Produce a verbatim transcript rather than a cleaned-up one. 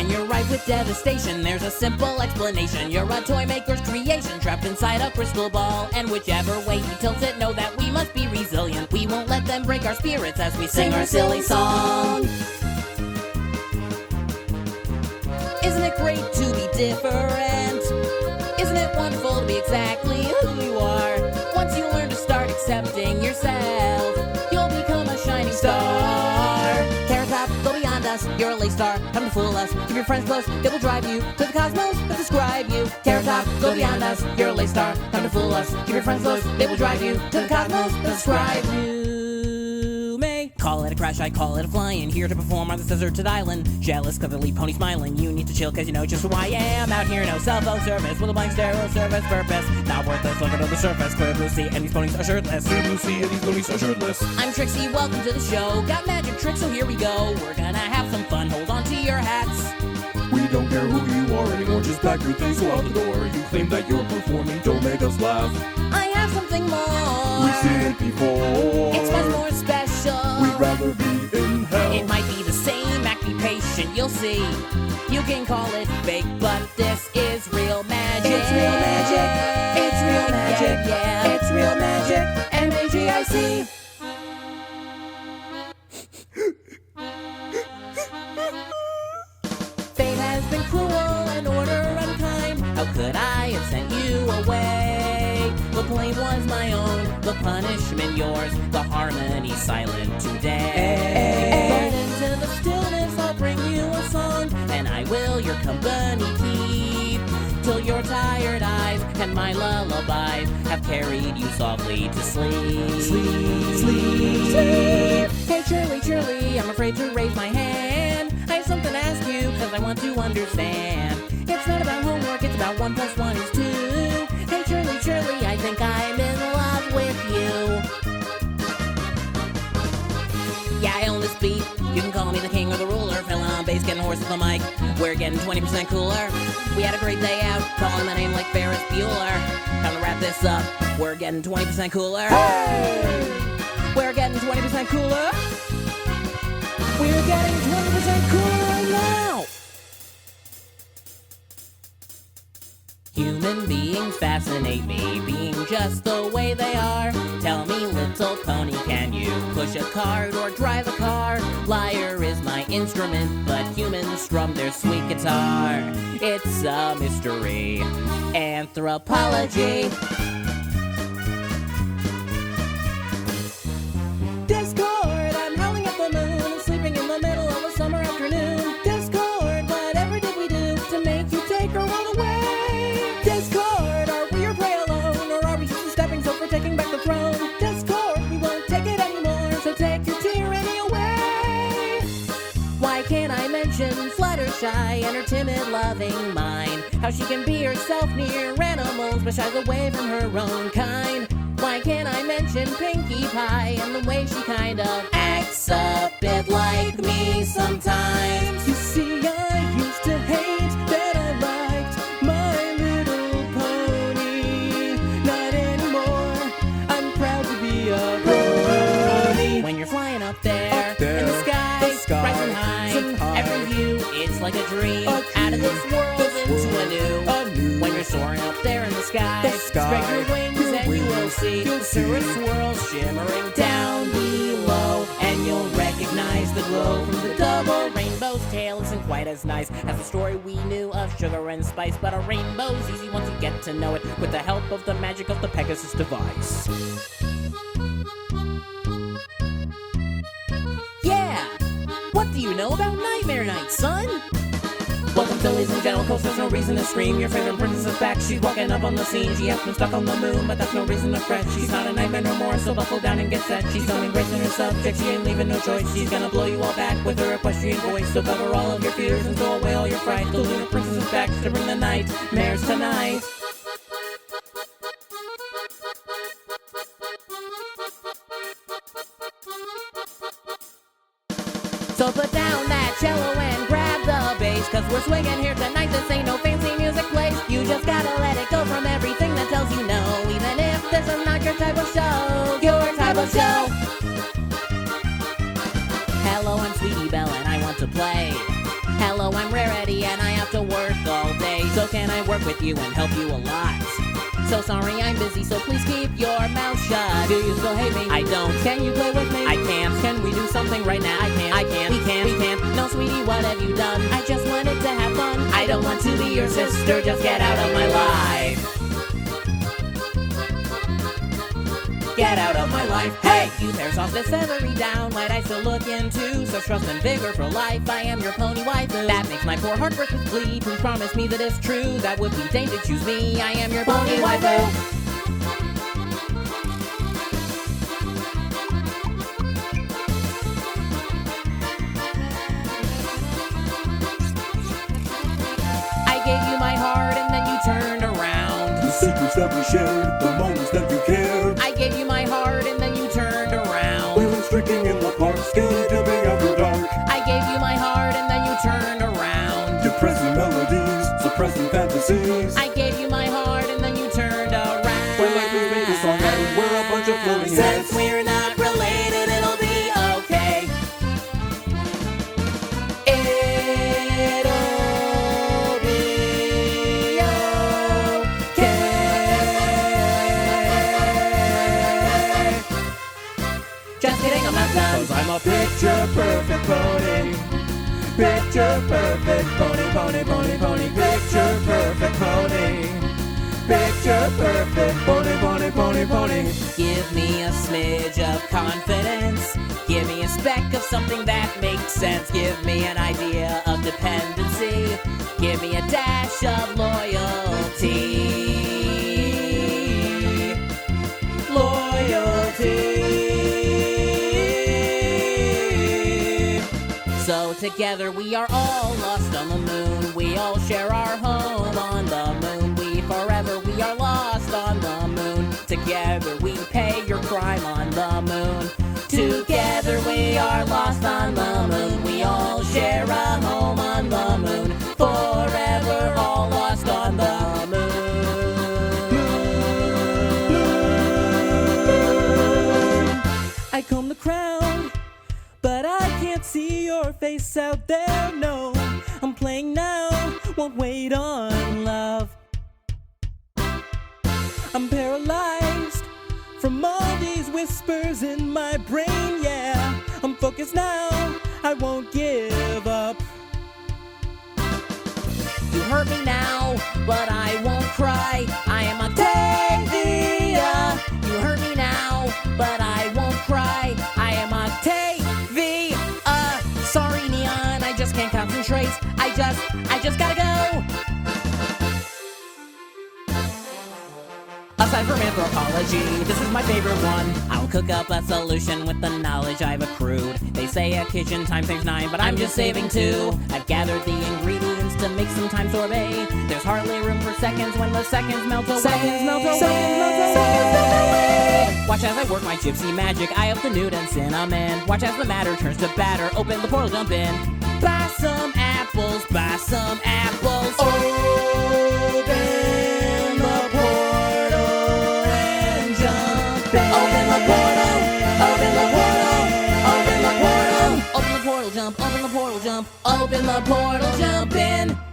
When you're ripe with devastation, there's a simple explanation. You're a toy maker's creation, trapped inside a crystal ball. And whichever way he tilts it, know that we must be resilient. We won't let them break our spirits as we sing our silly song. Isn't it great to be different? Isn't it wonderful to be exactly who you are? Once you learn to start accepting yourself, you'll become a shining star. Carrot Top, go beyond us, you're a lace star. Come to fool us, keep your friends close, they will drive you to the cosmos that describe you. Carrot Top, go beyond us, you're a lace star. Come to fool us, keep your friends close, they will drive you to the cosmos that describe you. May call it a crash, I call it a flying. Here to perform on this deserted island. Jealous cause I leave pony smiling. You need to chill cause you know just who I am. Out here no cell phone service with a blank stereo service purpose. Not worthless, look under the surface. Clear blue sea and these ponies are shirtless. Clear blue sea and these ponies are shirtless. I'm Trixie, welcome to the show. Got magic tricks, so here we go. We're gonna have some fun, hold on to your hats. We don't care who you are anymore, just pack your things, go out the door. You claim that you're performing, don't make us laugh. I have something more. We've seen it before. It's much more special. We'd rather be in hell. It might be the same, act be patient, you'll see. You can call it fake, but this is real magic. It's real magic. It's real magic. Yeah, yeah. It's real magic. M A G I C. Fate has been cruel and order unkind. How could I have sent you away? The blame was my own, the punishment yours, the harmony silent today. But into the stillness I'll bring you a song, and I will your company keep, till your tired eyes and my lullabies have carried you softly to sleep. Sleep, sleep, sleep. Hey Shirley, Shirley, I'm afraid to raise my hand. I have something to ask you, cause I want to understand. It's not about homework, it's about one plus one is two. Hey Shirley, Shirley, I think I'm in love with you. Yeah, I own this beat. You can call me the king or the ruler. Filling on bass, getting hoarse with the mic. We're getting twenty percent cooler. We had a great day out, calling my name like Ferris Bueller. Time to wrap this up. We're getting twenty percent cooler. Hey! We're getting twenty percent cooler. We're getting twenty percent cooler right now. Human beings fascinate me, being just the way they are. Tell me, little pony, can you push a cart or drive a car? Lyre is my instrument, but humans strum their sweet guitar. It's a mystery. Anthropology. Discord, I'm howling at the moon and sleeping in the middle of a summer afternoon. Discord, whatever did we do to make you take her all away? Discord, are we your prey alone, or are we just a stepping stone for taking back the throne? Discord, we won't take it anymore, so take your tyranny away. Why can't I mention Fluttershy and her timid loving mind? How she can be herself near animals but shies away from her own kind. Why can't I mention Pinkie Pie and the way she kind of acts a bit like me sometimes? You see, I used to hate that I liked My Little Pony. Not anymore, I'm proud to be a pony. When you're flying up there, Up there, in the sky, the sky, rising high, rising high. every view, it's like a dream, A out of dream, this world this into world, a new. a new. When you're soaring up there in the sky, The sky, spread your wings your and you will wings, see you'll the see. cirrus swirl shimmering down below, and you'll recognize the glow from the double rainbow's tail. Isn't quite as nice as the story we knew of sugar and spice, but a rainbow's easy once you get to know it with the help of the magic of the Pegasus device. Yeah! What do you know about Nightmare Night, son? Welcome to Ladies and Gentlemen, cause there's no reason to scream. Your favorite princess is back, she's walking up on the scene. She has been stuck on the moon, but that's no reason to fret. She's not a nightmare no more, so buckle down and get set. She's owning grace in her subject, she ain't leaving no choice. She's gonna blow you all back with her equestrian voice. So cover all of your fears and throw away all your fright. The lunar princess is back to bring the nightmares tonight. So put down that cello and grab the bass, cause we're swinging here tonight, this ain't no fancy music place. You just gotta let it go from everything that tells you no, even if this is not your type of show, your type of show. Hello, I'm Sweetie Belle and I want to play. Hello, I'm I'm rarity and I have to work all day. So can I work with you and help you a lot? So sorry I'm busy, so please keep your mouth shut. Do you still hate me? I don't. Can you play with me? I can't. Can we do something right now? I can't. I can't. We can't. We can't. No, sweetie, what have you done? I just wanted to have fun. I don't want to be your sister, just get out of my life. Get out of my life, hey! You hair sauce this feathery down, might I still look into such trust and vigor for life? I am your pony waifu. That makes my poor heart break with glee. Please promise me that it's true. That would be Dane to choose me. I am your pony waifu. I gave you my heart and then you turned around. The secrets that we shared, the moments that you cared. I gave you my heart and then you turned around. We went striking in the park, skinny dipping after dark. I gave you my heart and then you turned around. Depressing melodies, suppressing fantasies. I gave you my heart and then you turned around. We're like we made this song and we're a bunch of floating heads. Since we're not related, it'll be okay. It'll be okay. Just kidding, I'm not done. Cause I'm a picture perfect pony. Picture perfect pony, pony, pony, pony. Picture perfect pony. Picture perfect pony, pony, pony, pony. Give me a smidge of confidence. Give me a speck of something that makes sense. Give me an idea of dependency. Give me a dash of loyalty. Loyalty. So together we are all lost on the moon. We all share our home on the moon. We forever, we are lost on the moon. Together we pay your crime on the moon. Together we are lost on the moon. We all share a home on the moon. Forever all lost on the moon. I comb the crown, but I can't see your face out there, no. I'm playing now, won't wait on love. I'm paralyzed from all these whispers in my brain, yeah. I'm focused now, I won't give up. You hurt me now, but I won't cry. I am Octavia. You hurt me now, but I won't cry. I am Octavia. Sorry, Neon, I just can't concentrate. I just, I just gotta go. Aside from anthropology, this is my favorite one. I'll cook up a solution with the knowledge I've accrued. They say a kitchen time saves nine, but I'm just saving two. I've gathered the ingredients to make some time sorbet. There's hardly room for seconds when the seconds melt away. Seconds melt away. Seconds melt away. Seconds melt away. Watch as I work my gypsy magic. Eye of the nude and cinnamon. Watch as the matter turns to batter. Open the portal, jump in. Buy some apples. Buy some apples. Open the portal and jump in. Open the portal. Open the portal. Open the portal. Open the portal, jump. Open the portal, jump. Open the portal, jump in.